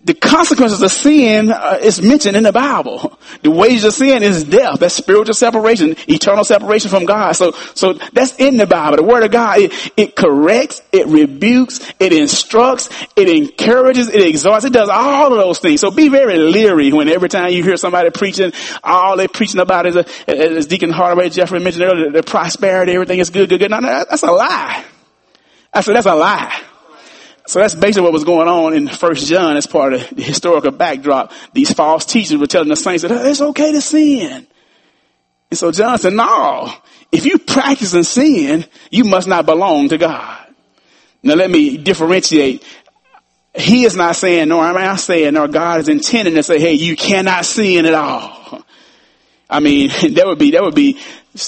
the consequences of sin is mentioned in the Bible. The wages of sin is death. That's spiritual separation, eternal separation from God. So that's in the Bible. The word of God, it corrects, it rebukes, it instructs, it encourages, it exhorts. It does all of those things. So be very leery when every time you hear somebody preaching, all they're preaching about is, as Deacon Hardaway Jeffrey mentioned earlier, the prosperity, everything is good. No, that's a lie. I said, that's a lie. So that's basically what was going on in 1 John as part of the historical backdrop. These false teachers were telling the saints that it's okay to sin. And so John said, no, if you practice in sin, you must not belong to God. Now let me differentiate. He is not saying, nor am I saying, nor God is intending to say, hey, you cannot sin at all. I mean, that would be,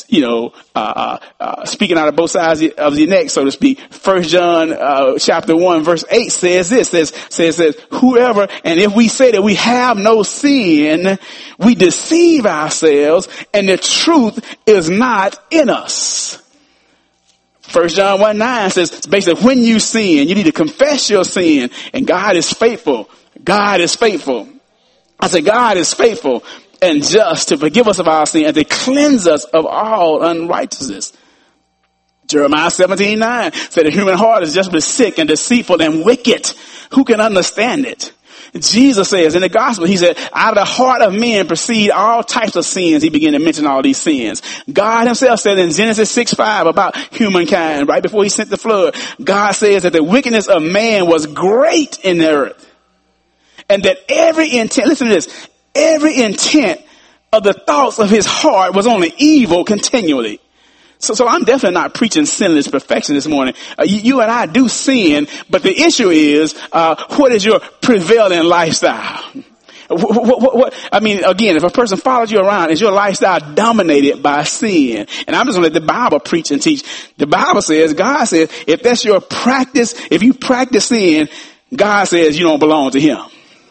speaking out of both sides of the neck, so to speak. 1 John, chapter 1, verse 8 says this, says, whoever, and if we say that we have no sin, we deceive ourselves and the truth is not in us. 1 John 1:9 says, basically, when you sin, you need to confess your sin, and God is faithful. God is faithful. I said, God is faithful and just to forgive us of our sin and to cleanse us of all unrighteousness. Jeremiah 17:9 said the human heart is just sick and deceitful and wicked. Who can understand it? Jesus says in the gospel, he said, out of the heart of men proceed all types of sins. He began to mention all these sins. God himself said in Genesis 6:5 about humankind, right before he sent the flood, God says that the wickedness of man was great in the earth. And that every intent, listen to this, every intent of the thoughts of his heart was only evil continually. So I'm definitely not preaching sinless perfection this morning. You and I do sin, but the issue is, what is your prevailing lifestyle? I mean, again, if a person follows you around, is your lifestyle dominated by sin? And I'm just going to let the Bible preach and teach. The Bible says, God says, if that's your practice, if you practice sin, God says you don't belong to him.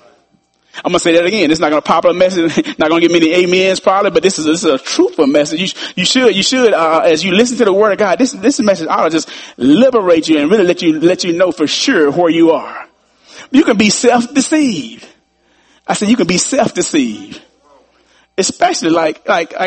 I'm going to say that again. It's not going to pop up a message, not going to get many amens probably, but this is a truthful message. You should, as you listen to the word of God, this message ought to just liberate you and really let you know for sure where you are. You can be self-deceived. I said you can be self-deceived. Especially like,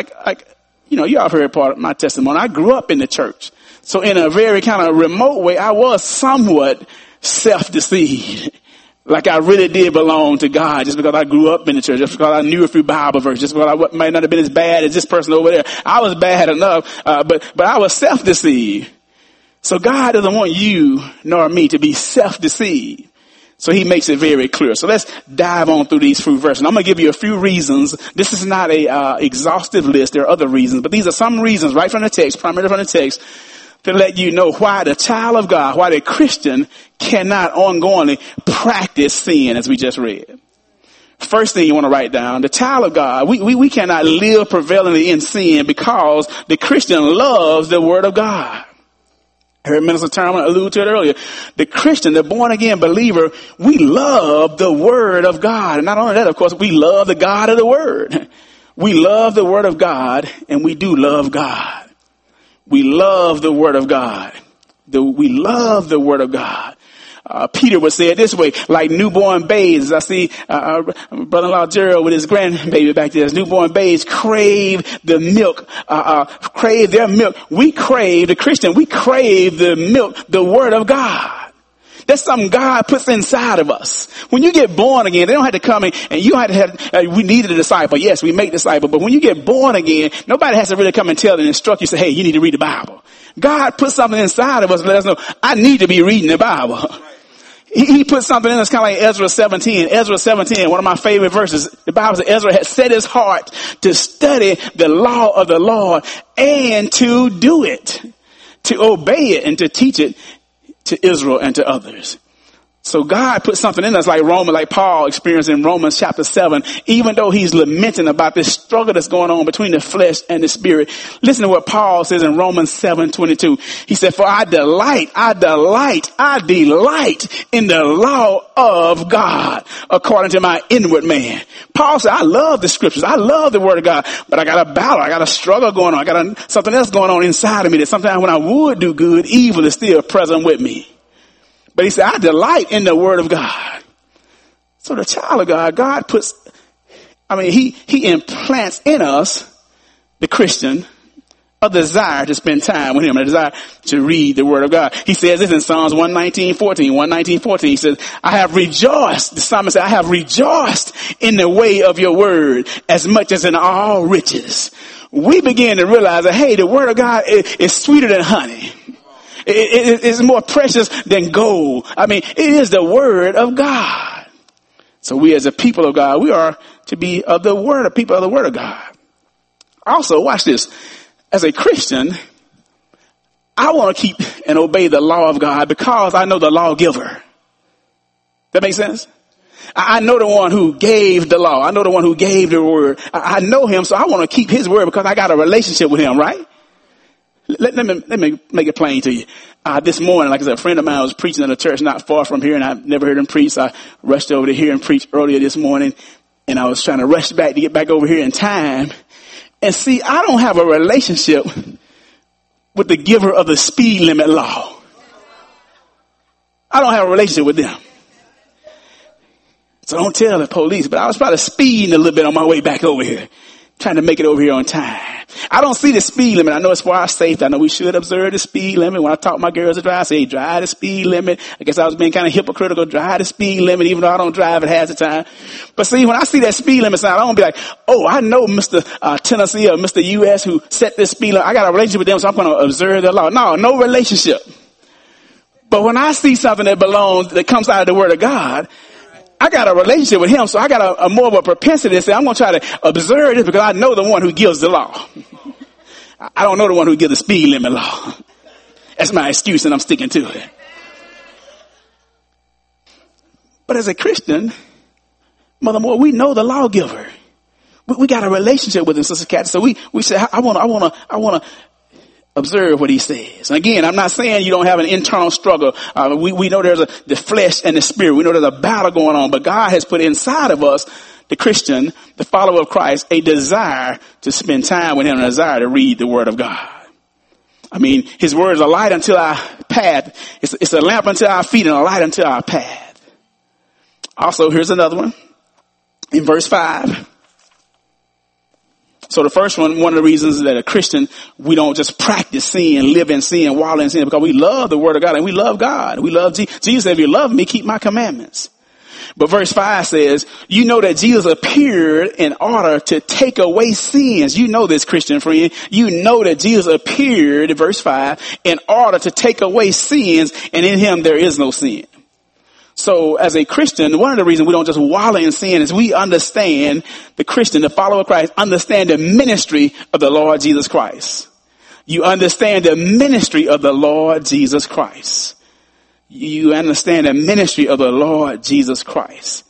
y'all have heard part of my testimony. I grew up in the church. So in a very kind of remote way, I was somewhat self-deceived. Like I really did belong to God just because I grew up in the church, just because I knew a few Bible verses, just because I might not have been as bad as this person over there. I was bad enough, but I was self-deceived. So God doesn't want you nor me to be self-deceived. So he makes it very clear. So let's dive on through these few verses. And I'm going to give you a few reasons. This is not a exhaustive list. There are other reasons, but these are some reasons right from the text, primarily from the text, to let you know why the child of God, why the Christian cannot ongoingly practice sin, as we just read. First thing you want to write down, the child of God, we cannot live prevalently in sin because the Christian loves the word of God. I heard Minister Turner allude to it earlier. The Christian, the born again believer, we love the word of God. And not only that, of course, we love the God of the word. We love the word of God, and we do love God. We love the word of God. We love the word of God. Peter would say it this way, like newborn babes. I see brother-in-law Gerald with his grandbaby back there. His newborn babes crave the milk, crave their milk. We crave, the Christian, we crave the milk, the word of God. That's something God puts inside of us. When you get born again, they don't have to come in and you don't have to we needed a disciple. Yes, we make disciples. But when you get born again, nobody has to really come and tell and instruct you, say, hey, you need to read the Bible. God put something inside of us and let us know, I need to be reading the Bible. He put something in us kind of like Ezra 17. Ezra 17, one of my favorite verses. The Bible says Ezra had set his heart to study the law of the Lord and to do it, to obey it and to teach it to Israel and to others. So God put something in us like Paul experienced in Romans chapter 7, even though he's lamenting about this struggle that's going on between the flesh and the spirit. Listen to what Paul says in Romans 7:22. He said, for I delight in the law of God according to my inward man. Paul said, I love the scriptures. I love the word of God, but I got a battle. I got a struggle going on. I got something else going on inside of me that sometimes when I would do good, evil is still present with me. But he said, I delight in the word of God. So the child of God, God puts, he implants in us, the Christian, a desire to spend time with him, a desire to read the word of God. He says this in Psalms 119:14. He says, I have rejoiced, the psalmist said, I have rejoiced in the way of your word as much as in all riches. We begin to realize that, hey, the word of God is sweeter than honey. It's more precious than gold. It is the word of God. So we as a people of God, we are to be of the word, people of the word of God. Also, watch this. As a Christian, I want to keep and obey the law of God because I know the lawgiver. That makes sense? I know the one who gave the law. I know the one who gave the word. I know him, so I want to keep his word because I got a relationship with him, right? Let me make it plain to you. This morning, like I said, a friend of mine was preaching in a church not far from here, and I've never heard him preach. So I rushed over to hear him preach earlier this morning, and I was trying to rush back to get back over here in time. And see, I don't have a relationship with the giver of the speed limit law. I don't have a relationship with them. So don't tell the police, but I was probably speeding a little bit on my way back over here, trying to make it over here on time. I don't see the speed limit. I know it's for our safety. I know we should observe the speed limit. When I taught my girls to drive, I say, drive the speed limit. I guess I was being kind of hypocritical, drive the speed limit, even though I don't drive it half the time. But see, when I see that speed limit sign, I don't be like, oh, I know Mr. Tennessee or Mr. U.S. who set this speed limit. I got a relationship with them, so I'm going to observe their law. No relationship. But when I see something that comes out of the word of God, I got a relationship with him, so I got a more of a propensity to say, I'm going to try to observe this because I know the one who gives the law. I don't know the one who gives the speed limit law. That's my excuse, and I'm sticking to it. But as a Christian, Mother Moore, we know the lawgiver. We got a relationship with him, Sister Cat. So we say, I want to observe what he says. And again, I'm not saying you don't have an internal struggle. We know there's the flesh and the spirit. We know there's a battle going on, but God has put inside of us, the Christian, the follower of Christ, a desire to spend time with him, a desire to read the word of God. His word is a light unto our path. It's a lamp unto our feet and a light unto our path. Also, here's another one in verse 5. So the first one of the reasons that a Christian, we don't just practice sin, live in sin, wallow in sin, because we love the word of God and we love God. We love Jesus. Jesus said, if you love me, keep my commandments. But verse 5 says, you know that Jesus appeared in order to take away sins. You know this, Christian friend. You know that Jesus appeared, verse 5, in order to take away sins, and in him there is no sin. So as a Christian, one of the reasons we don't just wallow in sin is we understand, the Christian, the follower of Christ, understand the ministry of the Lord Jesus Christ. You understand the ministry of the Lord Jesus Christ. You understand the ministry of the Lord Jesus Christ.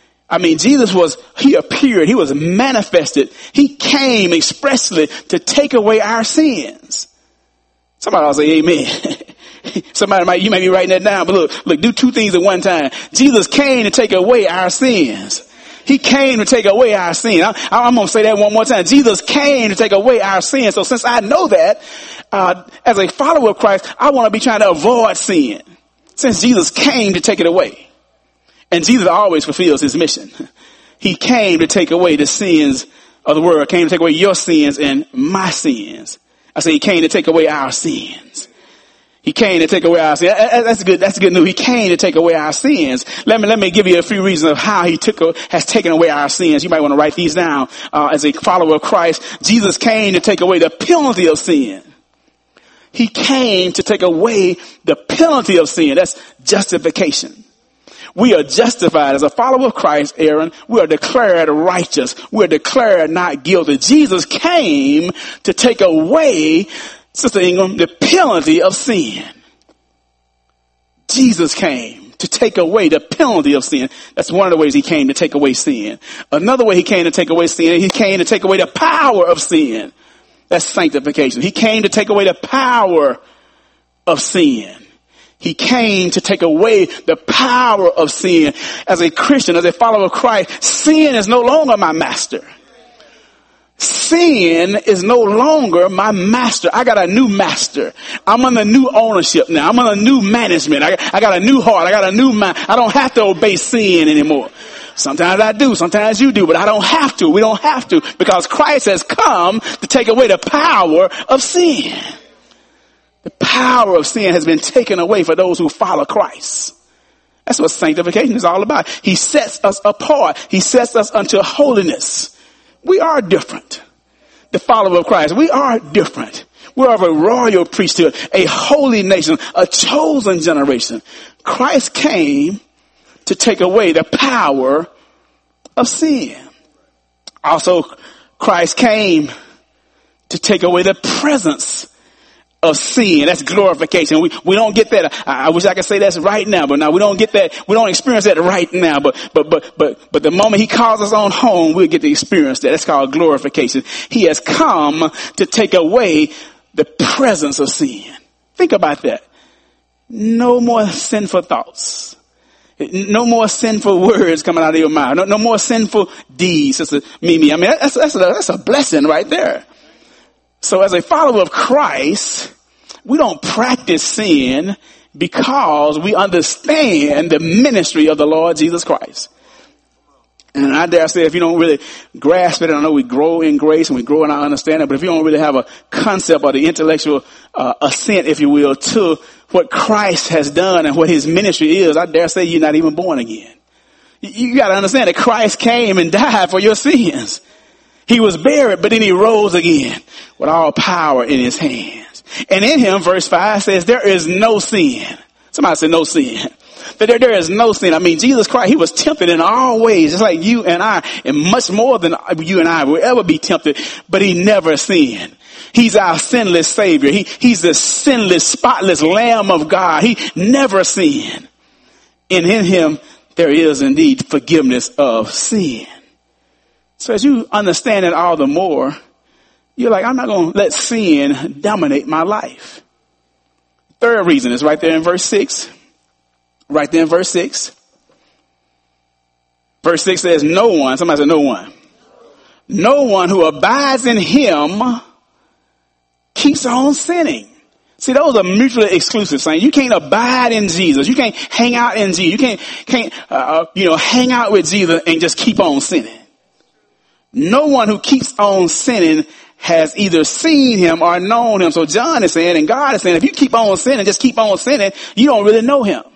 He appeared, he was manifested. He came expressly to take away our sins. Somebody will say amen. You may be writing that down, but look, do two things at one time. Jesus came to take away our sins. He came to take away our sin. I'm going to say that one more time. Jesus came to take away our sins. So since I know that, as a follower of Christ, I want to be trying to avoid sin. Since Jesus came to take it away. And Jesus always fulfills his mission. He came to take away the sins of the world. Came to take away your sins and my sins. I say he came to take away our sins. He came to take away our sins. That's good news. He came to take away our sins. Let me give you a few reasons of how he has taken away our sins. You might want to write these down. As a follower of Christ, Jesus came to take away the penalty of sin. He came to take away the penalty of sin. That's justification. We are justified as a follower of Christ, Aaron. We are declared righteous. We are declared not guilty. Jesus came to take away, Sister Ingram, the penalty of sin. Jesus came to take away the penalty of sin. That's one of the ways he came to take away sin. Another way he came to take away sin, he came to take away the power of sin. That's sanctification. He came to take away the power of sin. He came to take away the power of sin. As a Christian, as a follower of Christ, sin is no longer my master. Sin is no longer my master. I got a new master. I'm under new ownership now. I'm under new management. I got a new heart. I got a new mind. I don't have to obey sin anymore. Sometimes I do. Sometimes you do. But I don't have to. We don't have to. Because Christ has come to take away the power of sin. The power of sin has been taken away for those who follow Christ. That's what sanctification is all about. He sets us apart. He sets us unto holiness. We are different. The follower of Christ, we are different. We're of a royal priesthood, a holy nation, a chosen generation. Christ came to take away the power of sin. Also, Christ came to take away the presence of sin. That's glorification. We don't get that. I wish I could say that's right now, but now we don't get that. We don't experience that right now. But the moment he calls us on home, we'll get to experience that. That's called glorification. He has come to take away the presence of sin. Think about that. No more sinful thoughts. No more sinful words coming out of your mouth. No more sinful deeds. Sister Mimi. I mean, that's a blessing right there. So as a follower of Christ, we don't practice sin because we understand the ministry of the Lord Jesus Christ. And I dare say, if you don't really grasp it, I know we grow in grace and we grow in our understanding, but if you don't really have a concept or the intellectual assent, if you will, to what Christ has done and what his ministry is, I dare say you're not even born again. You got to understand that Christ came and died for your sins. He was buried, but then he rose again with all power in his hands. And in him, verse 5 says, there is no sin. Somebody said no sin. That there is no sin. I mean, Jesus Christ, he was tempted in all ways, just like you and I, and much more than you and I will ever be tempted, but he never sinned. He's our sinless Savior. He's the sinless, spotless Lamb of God. He never sinned. And in him, there is indeed forgiveness of sin. So as you understand it all the more, you're like, I'm not going to let sin dominate my life. Third reason is right there in verse 6. Right there in verse 6. Verse 6 says, no one, somebody said no one. No one who abides in him keeps on sinning. See, those are mutually exclusive saying. You can't abide in Jesus. You can't hang out in Jesus. You can't hang out with Jesus and just keep on sinning. No one who keeps on sinning has either seen him or known him. So John is saying, and God is saying, if you keep on sinning, just keep on sinning, you don't really know him.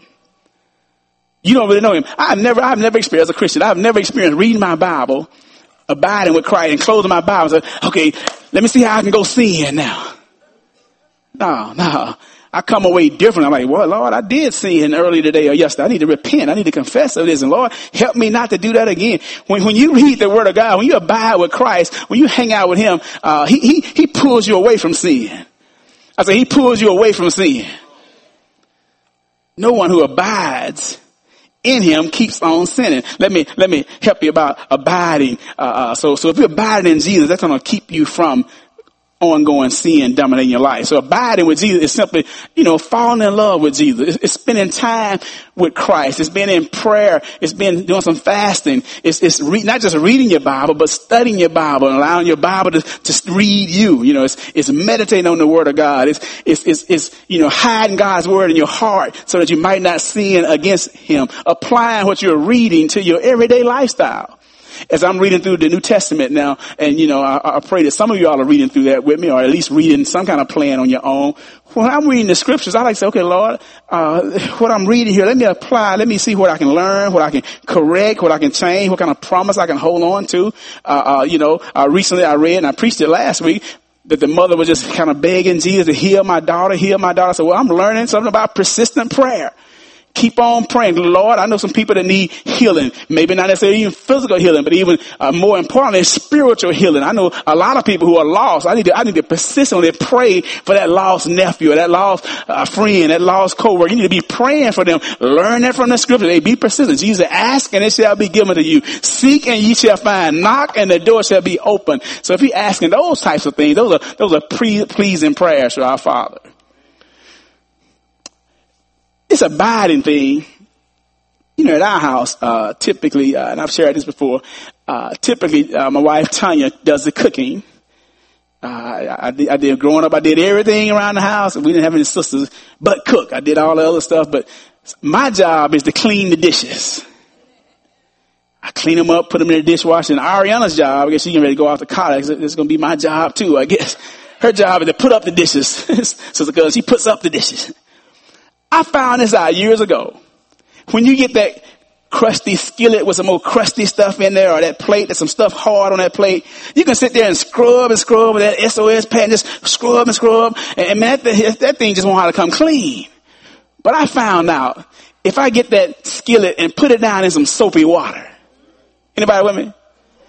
You don't really know him. I've never experienced, as a Christian, I've never experienced reading my Bible, abiding with Christ, and closing my Bible and say, okay, let me see how I can go sin now. No. I come away different. I'm like, well, Lord, I did sin early today or yesterday. I need to repent. I need to confess of this. And Lord, help me not to do that again. When you read the word of God, when you abide with Christ, when you hang out with him, he pulls you away from sin. I say he pulls you away from sin. No one who abides in him keeps on sinning. Let me help you about abiding. So if you're abiding in Jesus, that's going to keep you from ongoing sin dominating your life. So abiding with Jesus is simply, falling in love with Jesus. It's spending time with Christ. It's been in prayer. It's been doing some fasting. It's not just reading your Bible, but studying your Bible and allowing your Bible to read you. It's meditating on the word of God. It's hiding God's word in your heart so that you might not sin against him. Applying what you're reading to your everyday lifestyle. As I'm reading through the New Testament now, and I pray that some of you all are reading through that with me, or at least reading some kind of plan on your own. When I'm reading the scriptures, I like to say, okay, Lord, what I'm reading here, let me apply, let me see what I can learn, what I can correct, what I can change, what kind of promise I can hold on to. Recently I read, and I preached it last week, that the mother was just kind of begging Jesus to heal my daughter. I said, well, I'm learning something about persistent prayer. Keep on praying. Lord, I know some people that need healing. Maybe not necessarily even physical healing, but even more importantly, spiritual healing. I know a lot of people who are lost. I need to persistently pray for that lost nephew, that lost friend, that lost coworker. You need to be praying for them. Learn that from the scripture. They be persistent. Jesus said, ask and it shall be given to you. Seek and ye shall find. Knock and the door shall be open. So if you're asking those types of things, those are pleasing prayers to our Father. It's a abiding thing. At our house, typically, and I've shared this before, typically, my wife Tanya does the cooking. I did growing up, I did everything around the house. We didn't have any sisters, but cook. I did all the other stuff, but my job is to clean the dishes. I clean them up, put them in the dishwasher. And Ariana's job, I guess she's getting ready to go off to college. It's going to be my job too, I guess. Her job is to put up the dishes. So because she puts up the dishes. I found this out years ago. When you get that crusty skillet with some more crusty stuff in there, or that plate, there's some stuff hard on that plate, you can sit there and scrub with that SOS pad and just scrub and scrub. And man, that thing just won't have to come clean. But I found out if I get that skillet and put it down in some soapy water, anybody with me?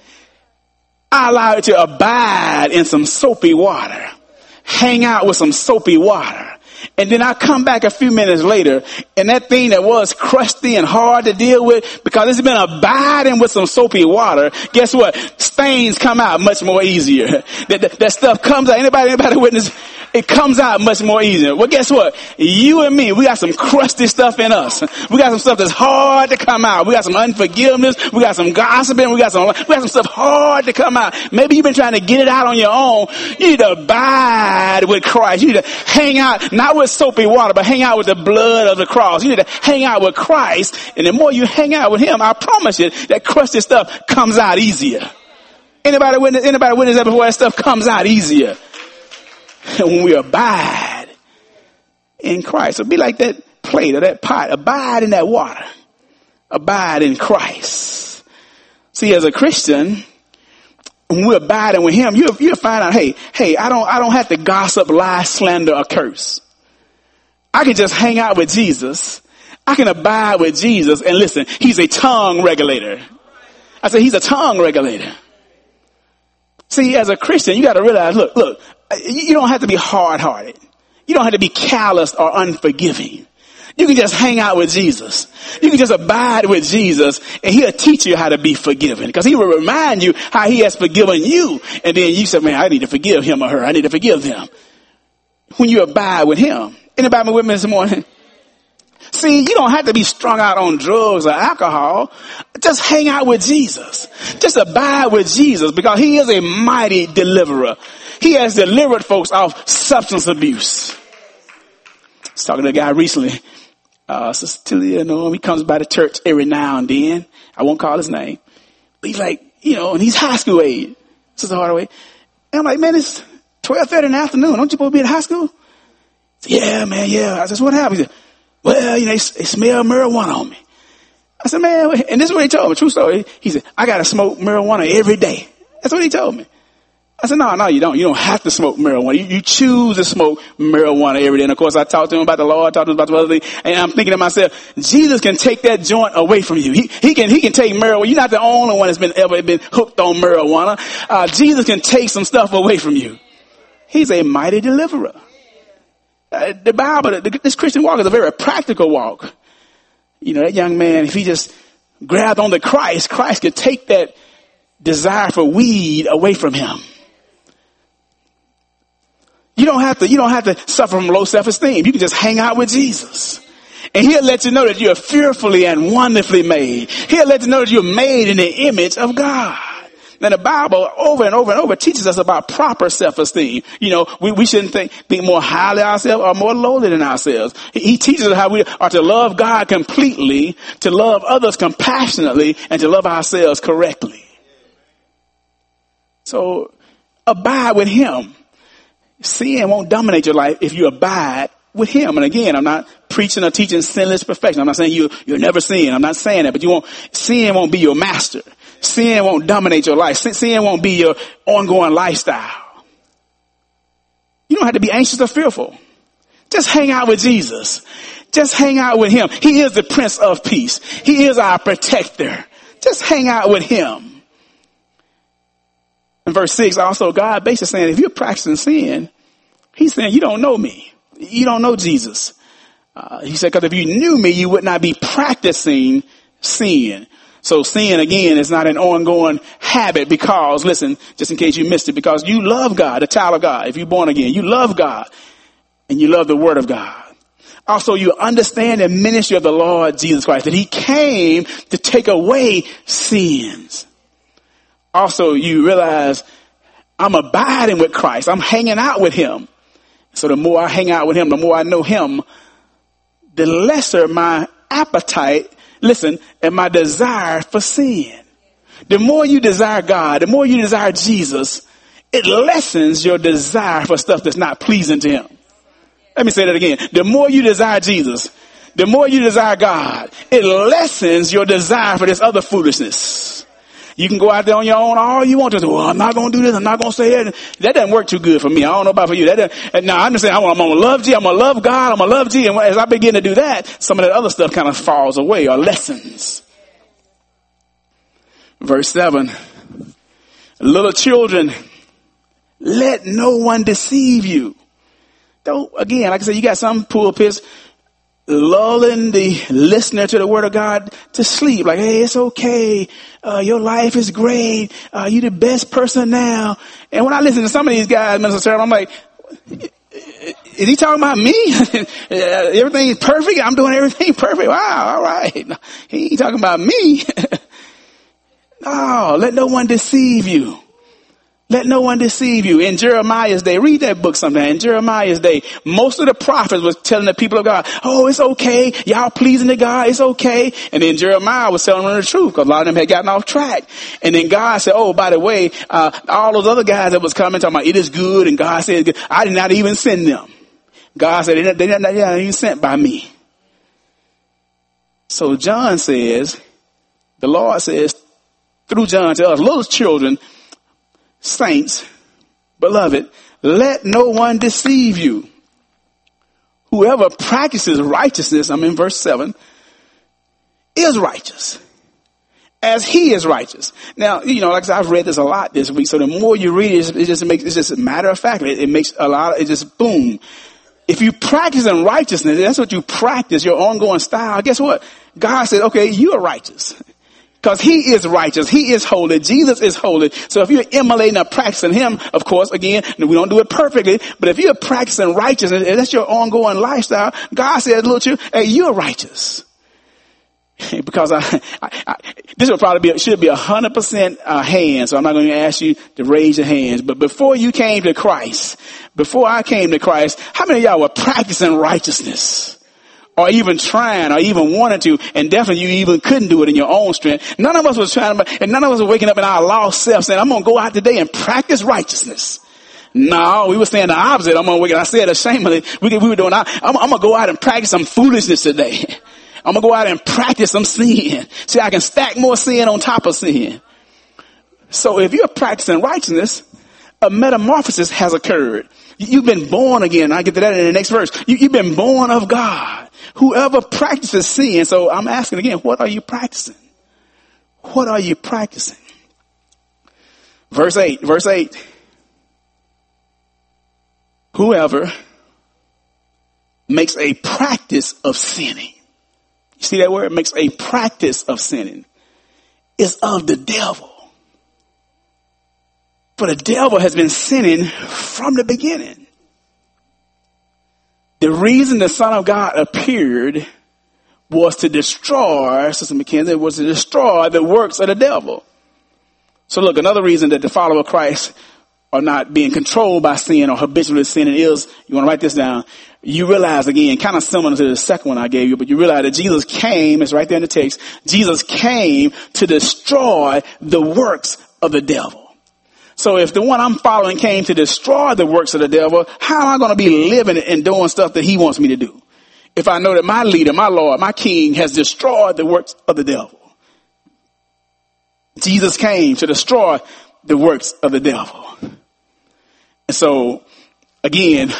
I allow it to abide in some soapy water, hang out with some soapy water. And then I come back a few minutes later, and that thing that was crusty and hard to deal with, because it's been abiding with some soapy water, guess what? Stains come out much more easier. That stuff comes out. Anybody witness? It comes out much more easier. Well, guess what? You and me, we got some crusty stuff in us. We got some stuff that's hard to come out. We got some unforgiveness. We got some gossiping. We got some stuff hard to come out. Maybe you've been trying to get it out on your own. You need to abide with Christ. You need to hang out, not with soapy water, but hang out with the blood of the cross. You need to hang out with Christ. And the more you hang out with him, I promise you, that crusty stuff comes out easier. Anybody witness that before? That stuff comes out easier when we abide in Christ. So be like that plate or that pot. Abide in that water. Abide in Christ. See, as a Christian, when we're abiding with him, you'll find out, hey, I don't have to gossip, lie, slander, or curse. I can just hang out with Jesus. I can abide with Jesus. And listen, he's a tongue regulator. I said he's a tongue regulator. See, as a Christian, you got to realize, look, you don't have to be hard-hearted. You don't have to be callous or unforgiving. You can just hang out with Jesus. You can just abide with Jesus, and he'll teach you how to be forgiven, because he will remind you how he has forgiven you. And then you say, man, I need to forgive him or her. I need to forgive them. When you abide with him. Anybody with me this morning? See, you don't have to be strung out on drugs or alcohol. Just hang out with Jesus. Just abide with Jesus, because he is a mighty deliverer. He has delivered folks off substance abuse. I was talking to a guy recently. Sister Tilia, he comes by the church every now and then. I won't call his name. But he's like, and he's high school age. Sister Hardaway. And I'm like, man, it's 12:30 in the afternoon. Don't you supposed to be in high school? Said, yeah, man, yeah. I said, what happened? He said, well, they smell marijuana on me. I said, man, and this is what he told me, true story. He said, I got to smoke marijuana every day. That's what he told me. I said, no, you don't. You don't have to smoke marijuana. You choose to smoke marijuana every day. And of course, I talked to him about the Lord, talked to him about the other thing. And I'm thinking to myself, Jesus can take that joint away from you. He can take marijuana. You're not the only one that's ever been hooked on marijuana. Jesus can take some stuff away from you. He's a mighty deliverer. The Bible, this Christian walk is a very practical walk. That young man, if he just grabbed onto Christ could take that desire for weed away from him. You don't have to suffer from low self-esteem. You can just hang out with Jesus. And he'll let you know that you're fearfully and wonderfully made. He'll let you know that you're made in the image of God. Now the Bible over and over and over teaches us about proper self-esteem. We shouldn't think more highly of ourselves or more lowly than ourselves. He teaches us how we are to love God completely, to love others compassionately, and to love ourselves correctly. So abide with him. Sin won't dominate your life if you abide with him. And again, I'm not preaching or teaching sinless perfection. I'm not saying you'll never sin. I'm not saying that, but sin won't be your master. Sin won't dominate your life. Sin won't be your ongoing lifestyle. You don't have to be anxious or fearful. Just hang out with Jesus. Just hang out with him. He is the Prince of Peace. He is our protector. Just hang out with him. In verse 6, also, God basically saying, if you're practicing sin, he's saying, you don't know me. You don't know Jesus. He said, because if you knew me, you would not be practicing sin. So sin, again, is not an ongoing habit because, listen, just in case you missed it, because you love God, a child of God. If you're born again, you love God and you love the word of God. Also, you understand the ministry of the Lord Jesus Christ, that he came to take away sins. Also, you realize I'm abiding with Christ. I'm hanging out with him. So the more I hang out with him, the more I know him, the lesser my appetite, and my desire for sin. The more you desire God, the more you desire Jesus, it lessens your desire for stuff that's not pleasing to him. Let me say that again. The more you desire Jesus, the more you desire God, it lessens your desire for this other foolishness. You can go out there on your own all you want to. Well, I'm not going to do this. I'm not going to say that. That doesn't work too good for me. I don't know about for you. Now I'm just saying I'm going to love Jesus. I'm going to love God. I'm going to love Jesus. And as I begin to do that, some of that other stuff kind of falls away or lessens. Verse 7. Little children, let no one deceive you. Don't, again, like I said, you got some pulpits lulling the listener to the word of God to sleep. Like, hey, it's okay. Your life is great. You're the best person now. And when I listen to some of these guys, Minister Sarah, I'm like, is he talking about me? Everything is perfect. I'm doing everything perfect. Wow. All right. No, he ain't talking about me. No, let no one deceive you. Let no one deceive you. In Jeremiah's day, read that book sometime. In Jeremiah's day, most of the prophets was telling the people of God, oh, it's okay. Y'all pleasing to God. It's okay. And then Jeremiah was telling them the truth because a lot of them had gotten off track. And then God said, oh, by the way, all those other guys that was coming talking about it is good. And God said, I did not even send them. God said, they're not even sent by me. So John says, the Lord says through John to us, little children, saints, beloved, let no one deceive you. Whoever practices righteousness, I'm in verse 7, is righteous as he is righteous. Now, you know, like I said, I've read this a lot this week. So the more you read it, it's just a matter of fact. It makes a lot, it just boom. If you practice in righteousness, that's what you practice, your ongoing style. Guess what? God said, okay, you are righteous. Because he is righteous. He is holy. Jesus is holy. So if you're emulating or practicing him, of course, again, we don't do it perfectly, but if you're practicing righteousness, if that's your ongoing lifestyle, God says, look, hey, you're righteous. Because this would probably should be 100% hands. So I'm not going to ask you to raise your hands. But before you came to Christ, before I came to Christ, how many of y'all were practicing righteousness? Or even trying, or even wanted to, and definitely you even couldn't do it in your own strength. None of us was trying, and none of us were waking up in our lost self saying, I'm going to go out today and practice righteousness. No, we were saying the opposite. I'm going to wake up. I said ashamedly, we were doing, I'm going to go out and practice some foolishness today. I'm going to go out and practice some sin. See, I can stack more sin on top of sin. So if you're practicing righteousness, a metamorphosis has occurred. You've been born again. I'll get to that in the next verse. You've been born of God. Whoever practices sin. So I'm asking again, what are you practicing? What are you practicing? Verse 8. Whoever makes a practice of sinning. You see that word? Makes a practice of sinning is of the devil. For the devil has been sinning from the beginning. The reason the Son of God appeared was to destroy, Sister McKenzie, was to destroy the works of the devil. So look, another reason that the follower of Christ are not being controlled by sin or habitually sinning is, you want to write this down, you realize again, kind of similar to the second one I gave you, but you realize that Jesus came, it's right there in the text, Jesus came to destroy the works of the devil. So if the one I'm following came to destroy the works of the devil, how am I going to be living and doing stuff that he wants me to do? If I know that my leader, my Lord, my King has destroyed the works of the devil. Jesus came to destroy the works of the devil. And so, again,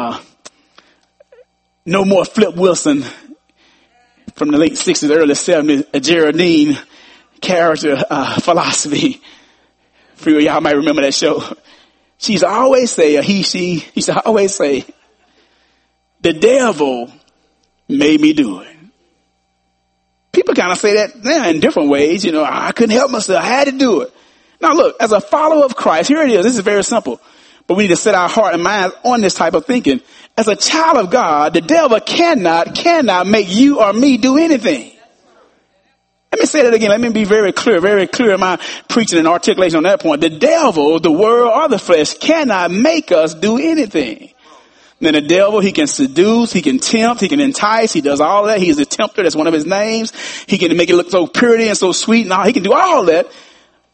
no more Flip Wilson from the late 60s, early 70s, a Geraldine character philosophy. Few of y'all might remember that show. She used to always say, or she used to always say, the devil made me do it. People kind of say that now in different ways. You know, I couldn't help myself. I had to do it. Now look, as a follower of Christ, here it is. This is very simple. But we need to set our heart and mind on this type of thinking. As a child of God, the devil cannot make you or me do anything. Let me say that again. Let me be very clear in my preaching and articulation on that point. The devil, the world, or the flesh cannot make us do anything. Then the devil, he can seduce, he can tempt, he can entice, he does all that. He's a tempter. That's one of his names. He can make it look so pretty and so sweet. Now he can do all that.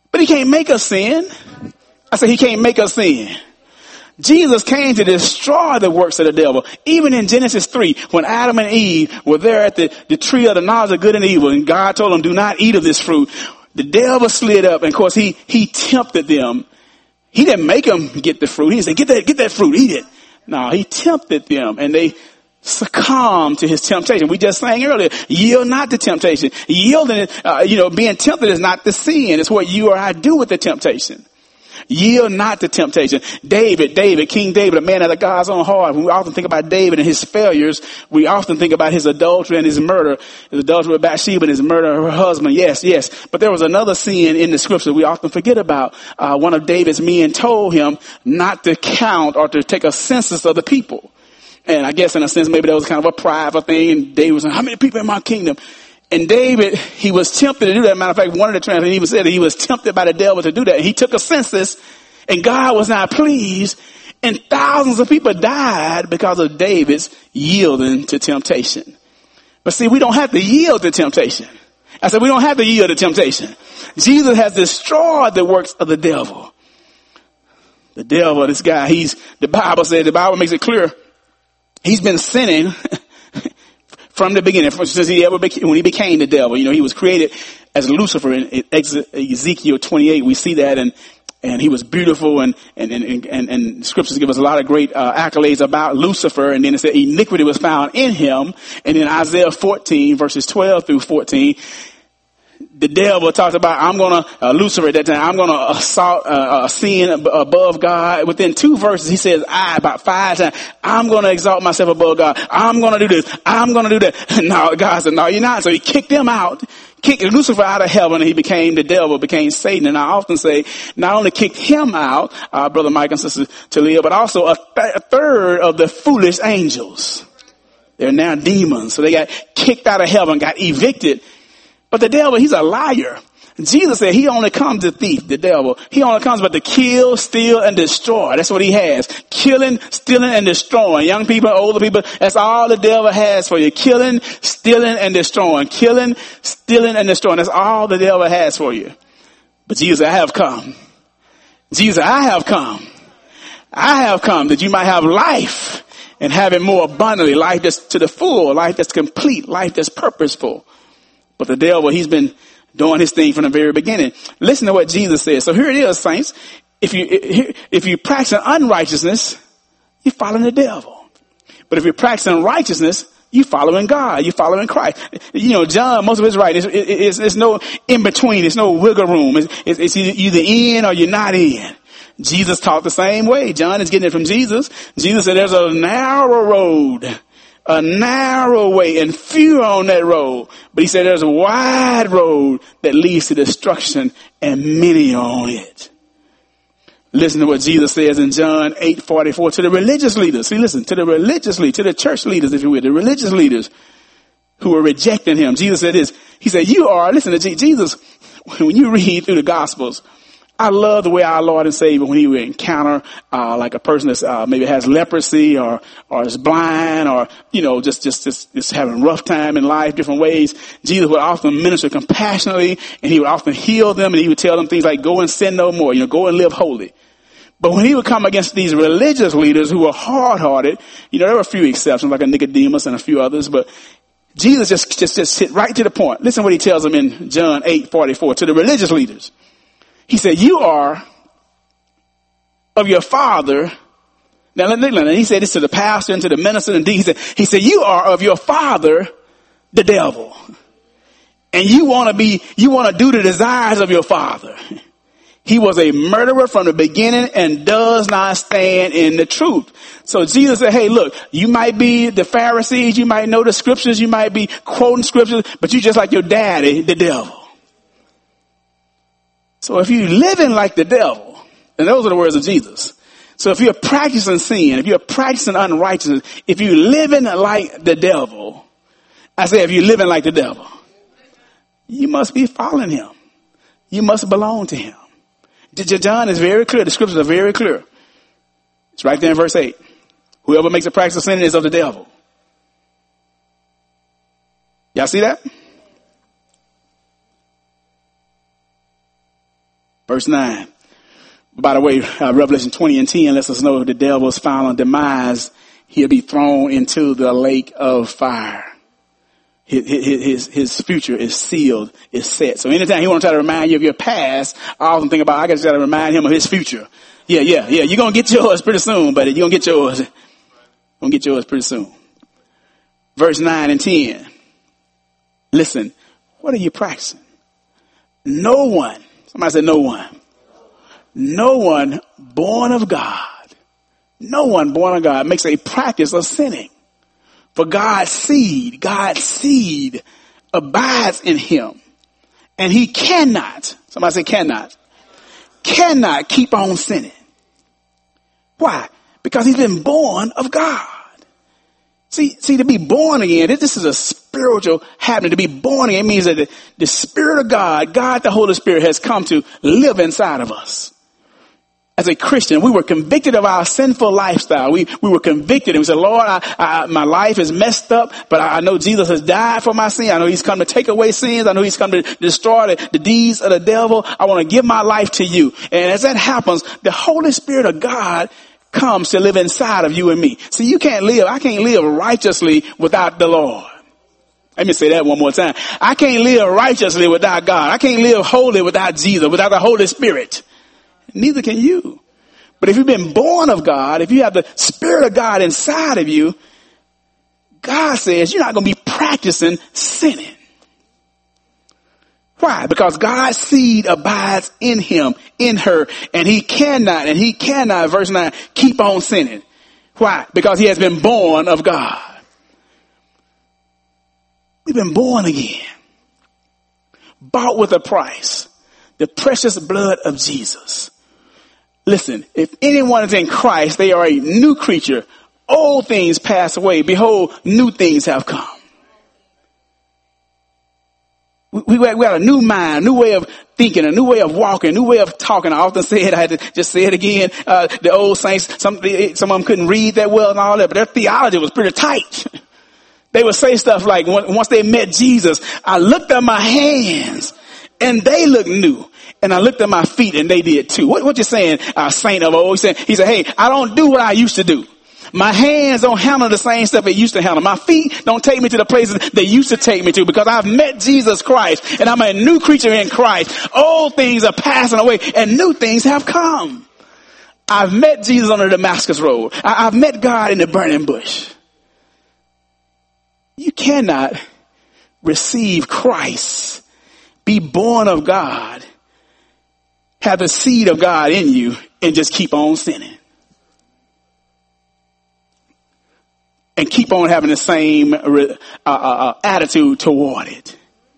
But he can't make us sin. I said he can't make us sin. Jesus came to destroy the works of the devil. Even in Genesis 3, when Adam and Eve were there at the tree of the knowledge of good and evil, and God told them, do not eat of this fruit, the devil slid up, and of course he tempted them. He didn't make them get the fruit. He said, get that fruit, eat it. No, he tempted them, and they succumbed to his temptation. We just sang earlier, yield not to temptation. Yielding, being tempted is not the sin. It's what you or I do with the temptation. Yield not to temptation. King David, a man after God's own heart. When we often think about David and his failures, we often think about his adultery and his murder, his adultery with Bathsheba and his murder of her husband. Yes. But there was another sin in the scripture we often forget about. One of David's men told him not to count or to take a census of the people. And I guess in a sense, maybe that was kind of a prideful thing. And David was like, how many people in my kingdom? And David, he was tempted to do that. Matter of fact, one of the translations even said that he was tempted by the devil to do that. And he took a census, and God was not pleased. And thousands of people died because of David's yielding to temptation. But see, we don't have to yield to temptation. I said we don't have to yield to temptation. Jesus has destroyed the works of the devil. The devil, this guy, the Bible makes it clear, he's been sinning from the beginning, since when he became the devil. He was created as Lucifer in Ezekiel 28. We see that, and he was beautiful, and scriptures give us a lot of great accolades about Lucifer. And then it said iniquity was found in him. And in Isaiah 14 verses 12 through 14, the devil talks about, Lucifer at that time, I'm going to assault, sin above God. Within 2 verses, he says, about 5 times, I'm going to exalt myself above God. I'm going to do this. I'm going to do that. No, God said, no, you're not. So he kicked him out, kicked Lucifer out of heaven, and he became the devil, became Satan. And I often say, not only kicked him out, Brother Mike and Sister Talia, but also a third of the foolish angels. They're now demons. So they got kicked out of heaven, got evicted. But the devil, he's a liar. Jesus said he only comes to thief, the devil. He only comes but to kill, steal, and destroy. That's what he has. Killing, stealing, and destroying. Young people, older people, that's all the devil has for you. Killing, stealing, and destroying. Killing, stealing, and destroying. That's all the devil has for you. But Jesus, I have come. Jesus, I have come. I have come that you might have life and have it more abundantly. Life that's to the full. Life that's complete. Life that's purposeful. But the devil, he's been doing his thing from the very beginning. Listen to what Jesus says. So here it is, saints. If you practice unrighteousness, you're following the devil. But if you're practicing righteousness, you're following God. You're following Christ. John, most of it's right. It's no in between. It's no wiggle room. It's either in or you're not in. Jesus taught the same way. John is getting it from Jesus. Jesus said there's a narrow road. A narrow way, and few on that road. But he said there's a wide road that leads to destruction, and many are on it. Listen to what Jesus says in John 8:44 to the religious leaders. See, listen, to the church leaders, if you will, the religious leaders who were rejecting him. Jesus said this. He said, listen to Jesus, when you read through the Gospels, I love the way our Lord and Savior, when he would encounter, like a person that's, maybe has leprosy or is blind or, just having a rough time in life, different ways. Jesus would often minister compassionately, and he would often heal them, and he would tell them things like, go and sin no more, go and live holy. But when he would come against these religious leaders who were hard-hearted, there were a few exceptions, like a Nicodemus and a few others, but Jesus just hit right to the point. Listen to what he tells them in John 8:44 to the religious leaders. He said, you are of your father. Now, he said this to the pastor and to the minister. And he said, you are of your father, the devil. And you want to do the desires of your father. He was a murderer from the beginning and does not stand in the truth. So Jesus said, hey, look, you might be the Pharisees. You might know the scriptures. You might be quoting scriptures, but you just like your daddy, the devil. So if you're living like the devil, and those are the words of Jesus. So if you're practicing sin, if you're practicing unrighteousness, if you're living like the devil, I say if you're living like the devil, you must be following him. You must belong to him. John is very clear. The scriptures are very clear. It's right there in verse 8. Whoever makes a practice of sin is of the devil. Y'all see that? Verse 9. By the way, Revelation 20:10 lets us know the devil's final demise. He'll be thrown into the lake of fire. His future is sealed, is set. So anytime he want to try to remind you of your past, I often think about, I got to try to remind him of his future. Yeah. You're going to get yours pretty soon, buddy. You're going to get yours. Going to get yours pretty soon. Verse 9 and 10. Listen, what are you practicing? No one, somebody said no one. No one born of God. No one born of God makes a practice of sinning. For God's seed abides in him. And he cannot, somebody say cannot keep on sinning. Why? Because he's been born of God. See, to be born again, this is a spiritual happening. To be born again means that the Spirit of God, the Holy Spirit, has come to live inside of us. As a Christian, we were convicted of our sinful lifestyle. We were convicted and we said, Lord, my life is messed up, but I know Jesus has died for my sin. I know he's come to take away sins. I know he's come to destroy the deeds of the devil. I want to give my life to you. And as that happens, the Holy Spirit of God comes to live inside of you and me. See, I can't live righteously without the Lord. Let me say that one more time. I can't live righteously without God. I can't live holy without Jesus, without the Holy Spirit. Neither can you. But if you've been born of God, if you have the Spirit of God inside of you, God says you're not going to be practicing sinning. Why? Because God's seed abides in him, in her, and he cannot, verse 9, keep on sinning. Why? Because he has been born of God. We've been born again. Bought with a price. The precious blood of Jesus. Listen, if anyone is in Christ, they are a new creature. Old things pass away. Behold, new things have come. We got a new mind, new way of thinking, a new way of walking, a new way of talking. I often say it, I had to just say it again. The old saints, some of them couldn't read that well and all that, but their theology was pretty tight. They would say stuff like, once they met Jesus, I looked at my hands and they looked new. And I looked at my feet and they did too. What you saying, saint of old? He said, hey, I don't do what I used to do. My hands don't handle the same stuff it used to handle. My feet don't take me to the places they used to take me to because I've met Jesus Christ and I'm a new creature in Christ. Old things are passing away and new things have come. I've met Jesus on the Damascus Road. I've met God in the burning bush. You cannot receive Christ, be born of God, have the seed of God in you, and just keep on sinning. And keep on having the same attitude toward it.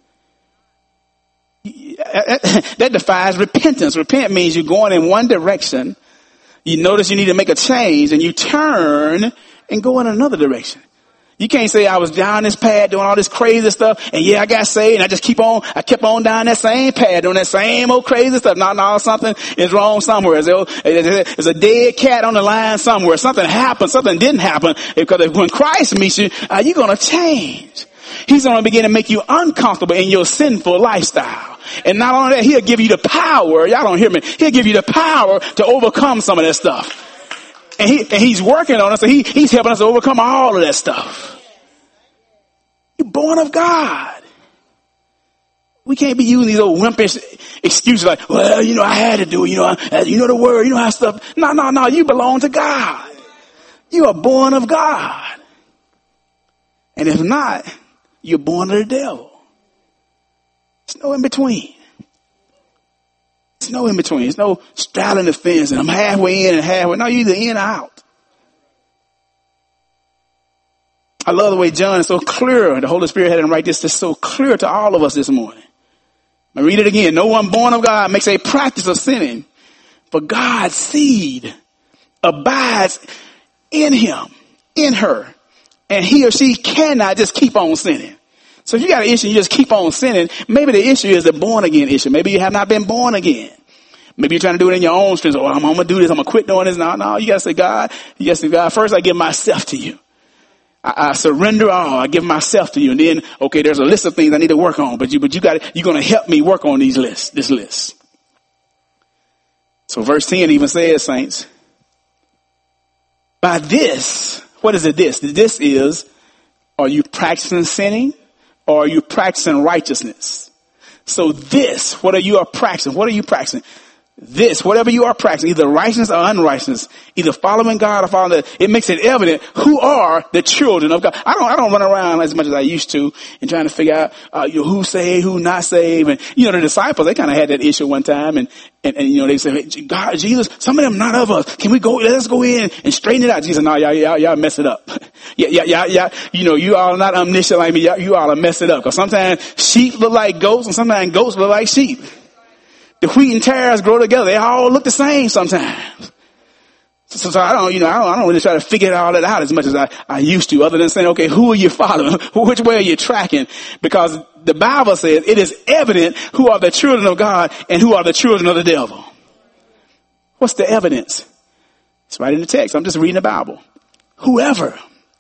That defies repentance. Repent means you're going in one direction. You notice you need to make a change, and you turn and go in another direction. You can't say I was down this path doing all this crazy stuff and I got saved and I kept on down that same path doing that same old crazy stuff. No, something is wrong somewhere. There's a dead cat on the line somewhere. Something happened. Something didn't happen. Because when Christ meets you, you're going to change. He's going to begin to make you uncomfortable in your sinful lifestyle. And not only that, he'll give you the power. Y'all don't hear me. He'll give you the power to overcome some of that stuff. And he's working on us. So he's helping us to overcome all of that stuff. You're born of God. We can't be using these old wimpish excuses like, well, I had to do it. The word, how stuff. No. You belong to God. You are born of God. And if not, you're born of the devil. There's no in between. There's no in between. There's no straddling the fence and I'm halfway in and halfway. No, you're either in or out. I love the way John is so clear. The Holy Spirit had him write this so clear to all of us this morning. I read it again. No one born of God makes a practice of sinning, for God's seed abides in him, in her, and he or she cannot just keep on sinning. So if you got an issue, you just keep on sinning. Maybe the issue is the born again issue. Maybe you have not been born again. Maybe you're trying to do it in your own strength. Oh, I'm going to do this. I'm going to quit doing this. No, you got to say, God, first I give myself to you. I surrender all. I give myself to you. And then, okay, there's a list of things I need to work on, but you're going to help me work on this list. So verse 10 even says, saints, by this, what is it this? This is, are you practicing sinning or are you practicing righteousness? So this, what are you practicing? What are you practicing? This, whatever you are practicing, either righteousness or unrighteousness, either following God or following it makes it evident who are the children of God. I don't run around as much as I used to and trying to figure out, who's saved, who not saved. And, the disciples, they kind of had that issue one time and they said, hey, God, Jesus, some of them not of us. Can we go, let's go in and straighten it out. Jesus, no, y'all mess it up. Yeah. You all are not omniscient like me. You all are mess it up. Cause sometimes sheep look like goats and sometimes goats look like sheep. The wheat and tares grow together. They all look the same sometimes. So I don't really try to figure all that out as much as I used to, other than saying, okay, who are you following? Which way are you tracking? Because the Bible says it is evident who are the children of God and who are the children of the devil. What's the evidence? It's right in the text. I'm just reading the Bible. Whoever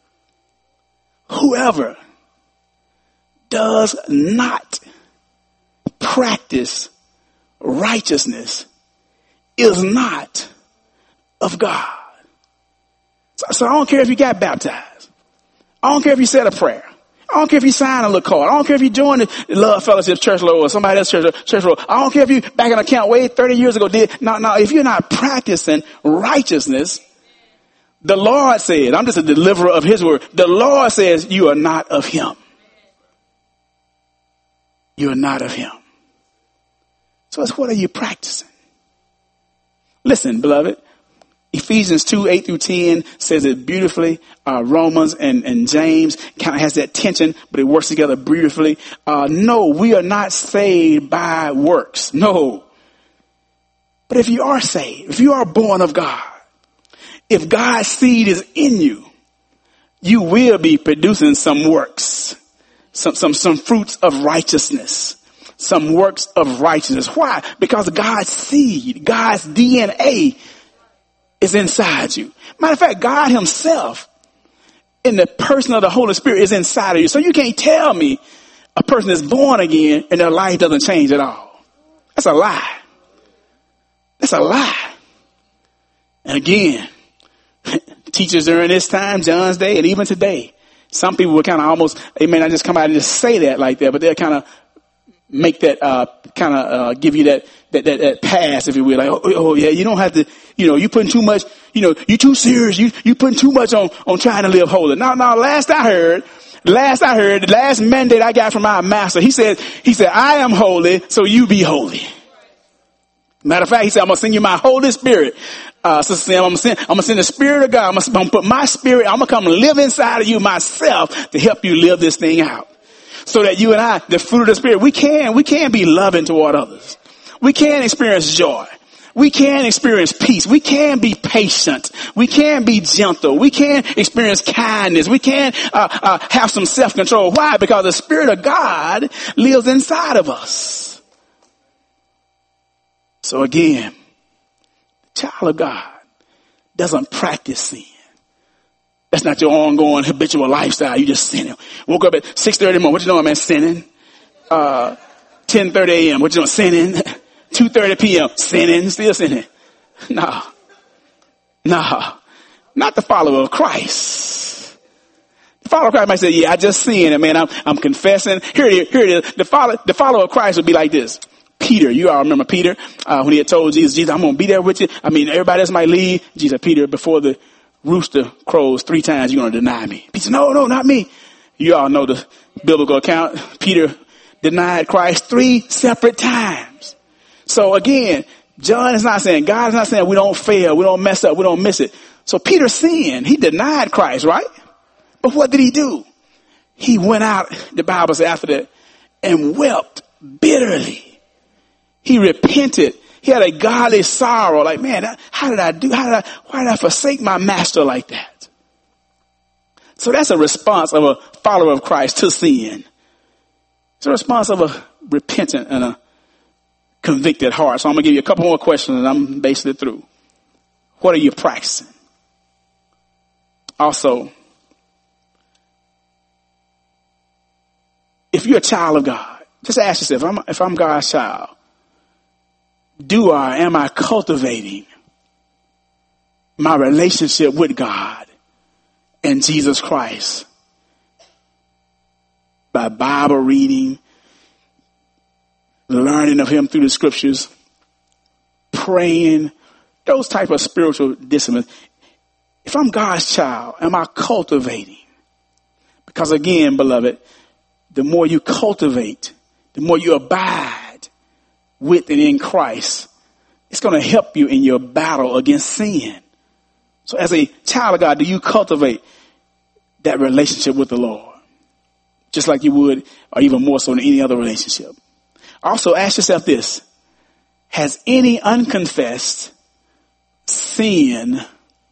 does not practice righteousness is not of God. So I don't care if you got baptized. I don't care if you said a prayer. I don't care if you signed a little card. I don't care if you joined the Love Fellowship Church Lord or somebody else's church Lord. I don't care if you back in the account way 30 years ago did. No, if you're not practicing righteousness, the Lord said, I'm just a deliverer of his word. The Lord says you are not of him. You are not of him. So it's what are you practicing? Listen, beloved, Ephesians 2:8-10 says it beautifully. Romans and James kind of has that tension, but it works together beautifully. No, we are not saved by works. No. But if you are saved, if you are born of God, if God's seed is in you, you will be producing some works, some fruits of righteousness. Some works of righteousness. Why? Because God's seed, God's DNA is inside you. Matter of fact, God himself in the person of the Holy Spirit is inside of you. So you can't tell me a person is born again and their life doesn't change at all. That's a lie. That's a lie. And again, teachers during this time, John's day, and even today, some people will kind of almost, they may not just come out and just say that like that, but they'll kind of make that, give you that pass, if you will. Like, oh yeah, you don't have to, you putting too much, you too serious. You putting too much on trying to live holy. No, last I heard, the last mandate I got from our master, he said, I am holy, so you be holy. Matter of fact, he said, I'm going to send you my Holy Spirit. Sister Sam, I'm going to send the Spirit of God. I'm going to put my spirit, I'm going to come and live inside of you myself to help you live this thing out. So that you and I, the fruit of the Spirit, we can be loving toward others. We can experience joy. We can experience peace. We can be patient. We can be gentle. We can experience kindness. We can have some self-control. Why? Because the Spirit of God lives inside of us. So again, the child of God doesn't practice sin. That's not your ongoing habitual lifestyle. You just sinning. Woke up at 6:30 in the morning. What you doing, man? Sinning. 10:30 a.m. What you doing? Sinning. 2:30 p.m. Sinning. Still sinning. No. Not the follower of Christ. The follower of Christ might say, yeah, I just sinned. And man, I'm confessing. Here it is. The follower of Christ would be like this. Peter, you all remember Peter, when he had told Jesus, I'm going to be there with you. I mean, everybody else might leave. Jesus said, Peter, before the rooster crows 3 times, you're going to deny me. Peter said, no, not me. You all know the biblical account. Peter denied Christ 3 separate times. So again, John is not saying, God is not saying we don't fail, we don't mess up, we don't miss it. So Peter sinned. He denied Christ, right? But what did he do? He went out, the Bible says after that, and wept bitterly. He repented. He had a godly sorrow. Like, man, why did I forsake my master like that? So that's a response of a follower of Christ to sin. It's a response of a repentant and a convicted heart. So I'm going to give you a couple more questions and I'm basically through. What are you practicing? Also, if you're a child of God, just ask yourself, if I'm God's child, am I cultivating my relationship with God and Jesus Christ by Bible reading, learning of him through the scriptures, praying, those type of spiritual disciplines. If I'm God's child, am I cultivating? Because again, beloved, the more you cultivate, the more you abide with and in Christ, it's going to help you in your battle against sin. So as a child of God, do you cultivate that relationship with the Lord? Just like you would, or even more so than any other relationship. Also ask yourself this: has any unconfessed sin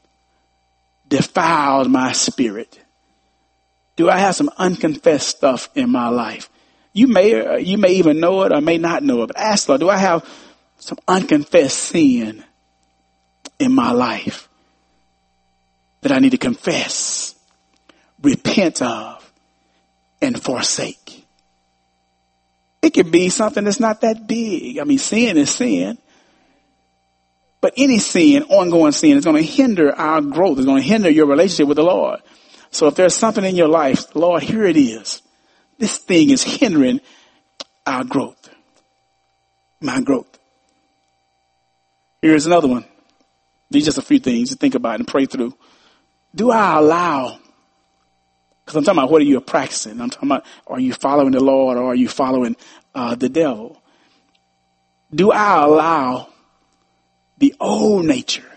defiled my spirit? Do I have some unconfessed stuff in my life? You may even know it or may not know it, but ask the Lord, do I have some unconfessed sin in my life that I need to confess, repent of, and forsake? It could be something that's not that big. I mean, sin is sin. But any sin, ongoing sin, is going to hinder our growth. It's going to hinder your relationship with the Lord. So if there's something in your life, Lord, here it is. This thing is hindering our growth. My growth. Here's another one. These are just a few things to think about and pray through. Do I allow? Because I'm talking about what are you practicing? I'm talking about, are you following the Lord or are you following the devil? Do I allow the old nature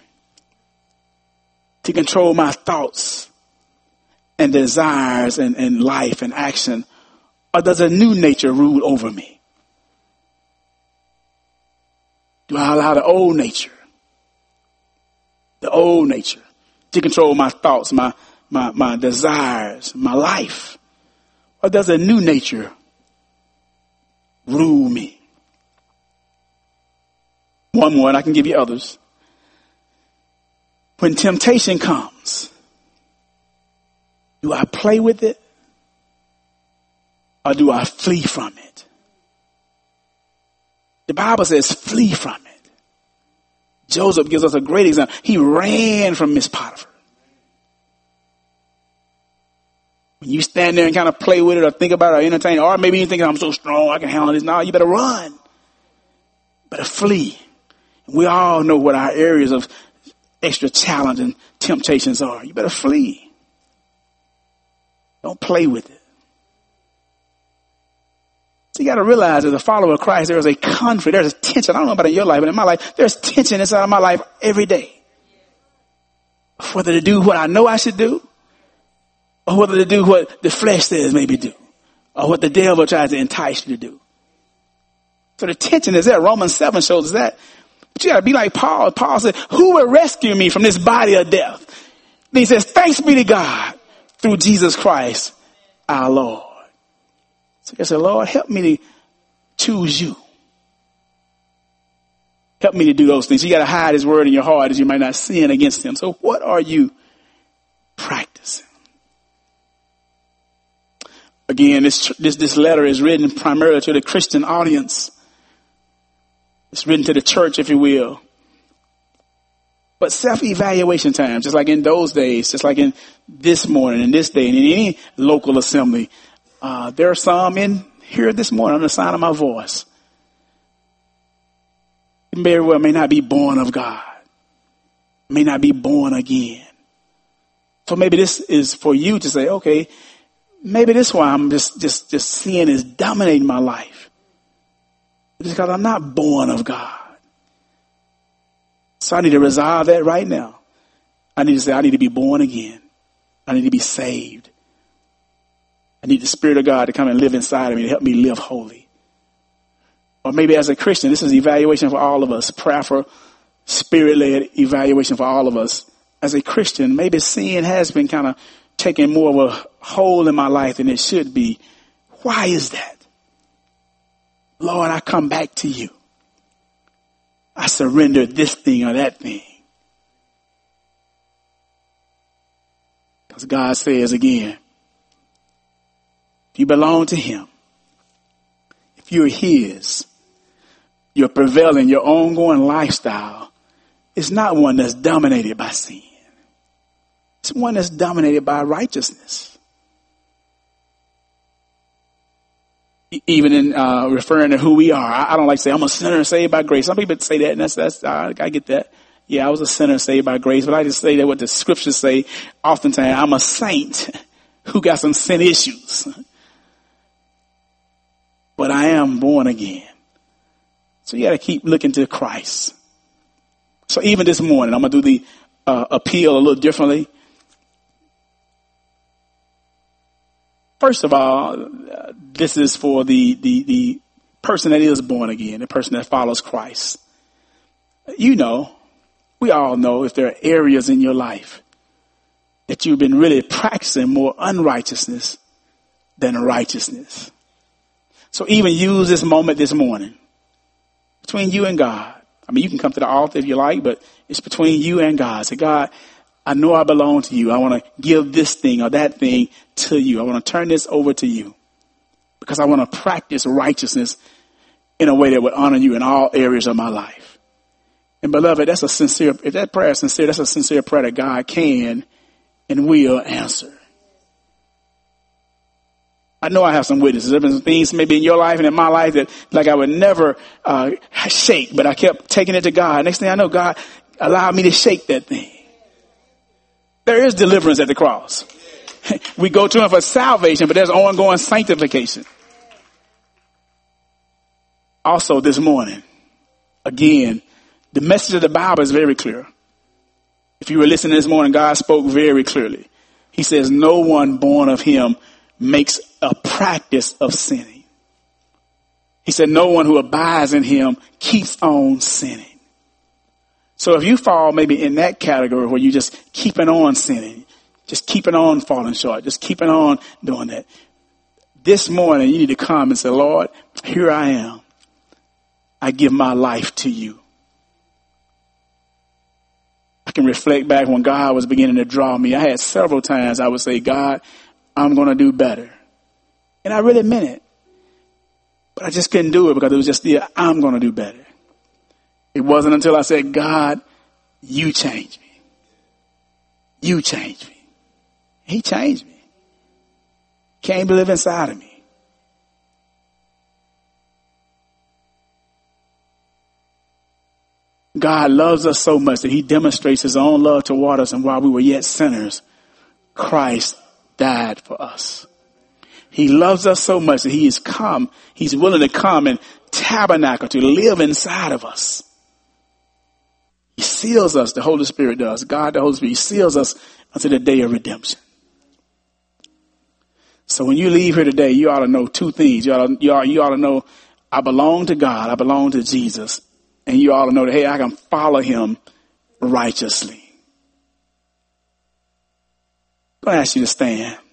to control my thoughts and desires and life and action? Or does a new nature rule over me? Do I allow the old nature to control my thoughts, my desires, my life? Or does a new nature rule me? One more, and I can give you others. When temptation comes, do I play with it or do I flee from it? The Bible says flee from it. Joseph gives us a great example. He ran from Miss Potiphar. When you stand there and kind of play with it or think about it or entertain it, or maybe you think I'm so strong, I can handle this. No, you better run. Better flee. We all know what our areas of extra challenge and temptations are. You better flee. Don't play with it. So you got to realize as a follower of Christ, there is a conflict. There's a tension. I don't know about in your life, but in my life, there's tension inside of my life every day. Whether to do what I know I should do, or whether to do what the flesh says maybe do, or what the devil tries to entice you to do. So the tension is there. Romans 7 shows us that. But you got to be like Paul. Paul said, who will rescue me from this body of death? And he says, thanks be to God through Jesus Christ, our Lord. So I said, Lord, help me to choose you. Help me to do those things. You got to hide his word in your heart as you might not sin against him. So what are you practicing? Again, this letter is written primarily to the Christian audience. It's written to the church, if you will. But self-evaluation time, just like in those days, just like in this morning, in this day, and in any local assembly, there are some in here this morning on the sound of my voice. You very well may not be born of God, may not be born again. So maybe this is for you to say, okay, maybe this is why I'm just sin is dominating my life. It's because I'm not born of God. So I need to resolve that right now. I need to say, I need to be born again. I need to be saved. I need the Spirit of God to come and live inside of me to help me live holy. Or maybe as a Christian, this is evaluation for all of us, prayerful, Spirit-led evaluation for all of us. As a Christian, maybe sin has been kind of taking more of a hold in my life than it should be. Why is that? Lord, I come back to you. I surrender this thing or that thing. Because God says again, if you belong to him, if you're his, your prevailing, your ongoing lifestyle is not one that's dominated by sin. It's one that's dominated by righteousness. Even in referring to who we are, I don't like to say I'm a sinner saved by grace. Some people say that, and that's I get that. Yeah, I was a sinner saved by grace, but I just say that what the scriptures say. Oftentimes, I'm a saint who got some sin issues, but I am born again. So you got to keep looking to Christ. So even this morning, I'm going to do the appeal a little differently. First of all, this is for the person that is born again, the person that follows Christ. You know, we all know if there are areas in your life that you've been really practicing more unrighteousness than righteousness. So even use this moment this morning between you and God. I mean, you can come to the altar if you like, but it's between you and God. Say, God, I know I belong to you. I want to give this thing or that thing to you. I want to turn this over to you because I want to practice righteousness in a way that would honor you in all areas of my life. And beloved, that's a sincere, if that prayer is sincere, that's a sincere prayer that God can and will answer. I know I have some witnesses. There have been some things maybe in your life and in my life that like I would never shake, but I kept taking it to God. Next thing I know, God allowed me to shake that thing. There is deliverance at the cross. We go to him for salvation, but there's ongoing sanctification. Also this morning, again, the message of the Bible is very clear. If you were listening this morning, God spoke very clearly. He says, no one born of him makes a practice of sinning. He said, no one who abides in him keeps on sinning. So if you fall maybe in that category where you just keeping on sinning, just keeping on falling short, just keeping on doing that, this morning you need to come and say, Lord, here I am. I give my life to you. I can reflect back when God was beginning to draw me. I had several times I would say, God, I'm going to do better. And I really meant it. But I just couldn't do it because it was just I'm going to do better. It wasn't until I said, God, you changed me. You changed me. He changed me. Came to live inside of me. God loves us so much that he demonstrates his own love toward us. And while we were yet sinners, Christ died for us. He loves us so much that he has come. He's willing to come and tabernacle, to live inside of us. He seals us. The Holy Spirit does. God, the Holy Spirit, he seals us until the day of redemption. So when you leave here today, you ought to know two things. You ought to know I belong to God. I belong to Jesus. And you ought to know that, hey, I can follow him righteously. I'm going to ask you to stand.